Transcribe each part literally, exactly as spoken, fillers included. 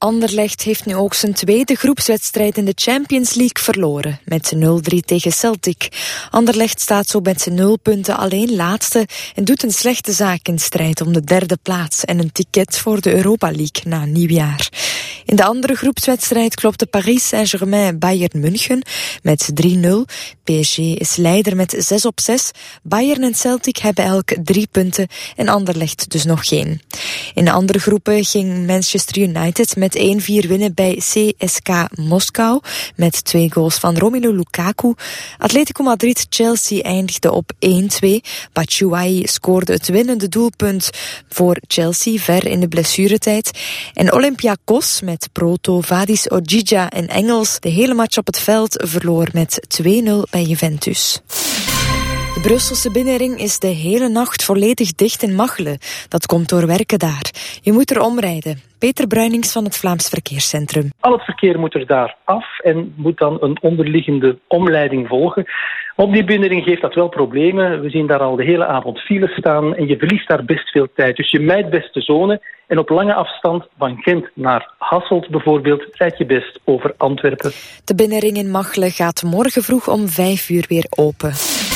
Anderlecht heeft nu ook zijn tweede groepswedstrijd in de Champions League verloren, met nul drie tegen Celtic. Anderlecht staat zo met zijn nul punten alleen laatste en doet een slechte zaak in strijd om de derde plaats en een ticket voor de Europa League na nieuwjaar. In de andere groepswedstrijd klopte Paris Saint-Germain Bayern München met drie nul. P S G is leider met zes op zes. Bayern en Celtic hebben elk drie punten en Anderlecht dus nog geen. In de andere groepen ging Manchester United met één vier winnen bij C S K A Moskou met twee goals van Romelu Lukaku. Atletico Madrid-Chelsea eindigde op één twee. Batshuayi scoorde het winnende doelpunt voor Chelsea ver in de blessuretijd. En Olympiakos met Proto, Vadis Ojija en Engels de hele match op het veld verloor met twee nul bij Juventus. De Brusselse binnenring is de hele nacht volledig dicht in Machelen. Dat komt door werken daar. Je moet er omrijden. Peter Bruinings van het Vlaams Verkeerscentrum. Al het verkeer moet er daar af en moet dan een onderliggende omleiding volgen. Op die binnenring geeft dat wel problemen. We zien daar al de hele avond files staan en je verliest daar best veel tijd. Dus je mijt best de zone en op lange afstand van Gent naar Hasselt bijvoorbeeld rijd je best over Antwerpen. De binnenring in Machelen gaat morgen vroeg om vijf uur weer open.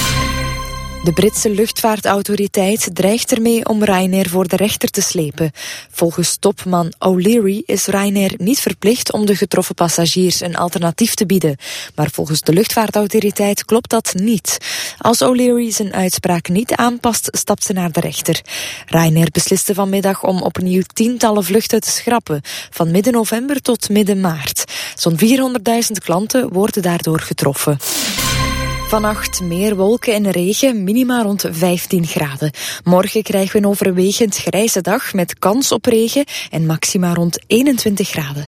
De Britse luchtvaartautoriteit dreigt ermee om Ryanair voor de rechter te slepen. Volgens topman O'Leary is Ryanair niet verplicht om de getroffen passagiers een alternatief te bieden. Maar volgens de luchtvaartautoriteit klopt dat niet. Als O'Leary zijn uitspraak niet aanpast, stapt ze naar de rechter. Ryanair besliste vanmiddag om opnieuw tientallen vluchten te schrappen, van midden november tot midden maart. Zo'n vierhonderdduizend klanten worden daardoor getroffen. Vannacht meer wolken en regen, minima rond vijftien graden. Morgen krijgen we een overwegend grijze dag met kans op regen en maxima rond eenentwintig graden.